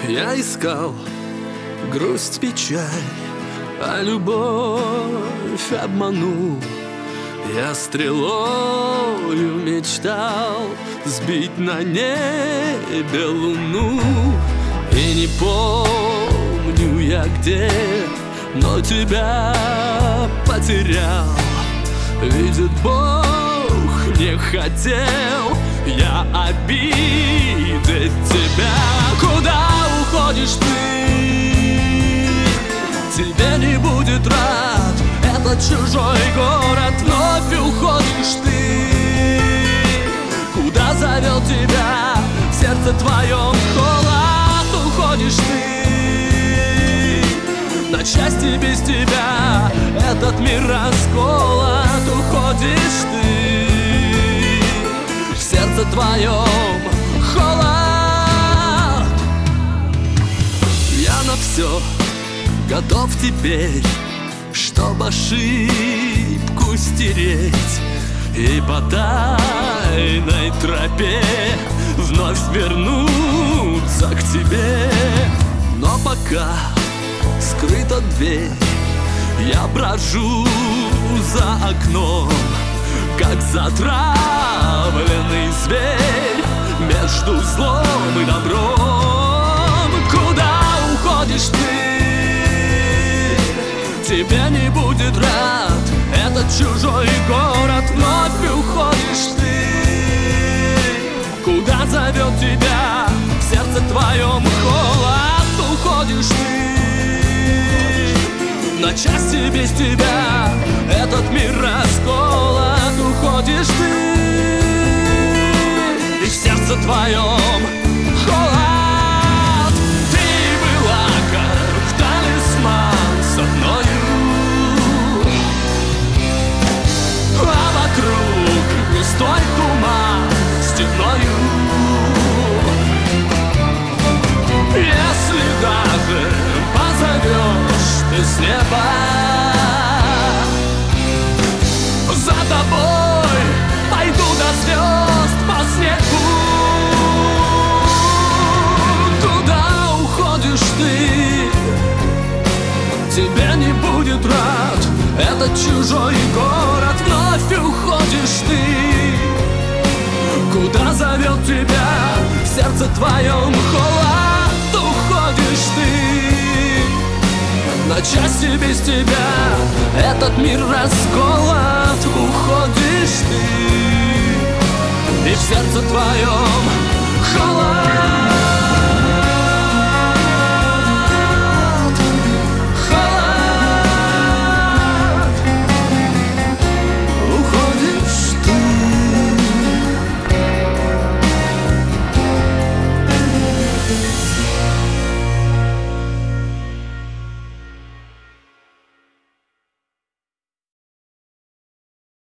Я искал грусть, печаль, а любовь обманул. Я стрелою мечтал сбить на небе луну. И не помню я где, но тебя потерял. Видит Бог, не хотел я обидеть тебя. Куда уходишь ты? Тебе не будет рад этот чужой город. Вновь уходишь ты. Куда зовет тебя в сердце твоем холод? Уходишь ты. На части без тебя этот мир расколот. Уходишь ты. В сердце твоем холод. Я на все готов теперь, чтоб ошибку стереть и по тайной тропе вновь вернуться к тебе. Но пока скрыта дверь, я брожу за окном, как затравленный зверь между злом и добром. Куда уходишь ты? Тебе не будет рад этот чужой город. Вновь уходишь ты. Куда зовет тебя в сердце твоем холод? Уходишь ты. На части без тебя этот мир расколот. Уходишь ты. И в сердце твоем холод. Ты была как талисман со мною, а вокруг густой туман стеною. Если даже позовешь ты с неба, за тобой пойду до звезд по снегу. Куда уходишь ты? Тебе не будет рад этот чужой город. Вновь уходишь ты. Куда зовет тебя в сердце твоем холод? Уходишь ты. На части без тебя этот мир расколот. Уходишь ты. И в сердце твоем холод.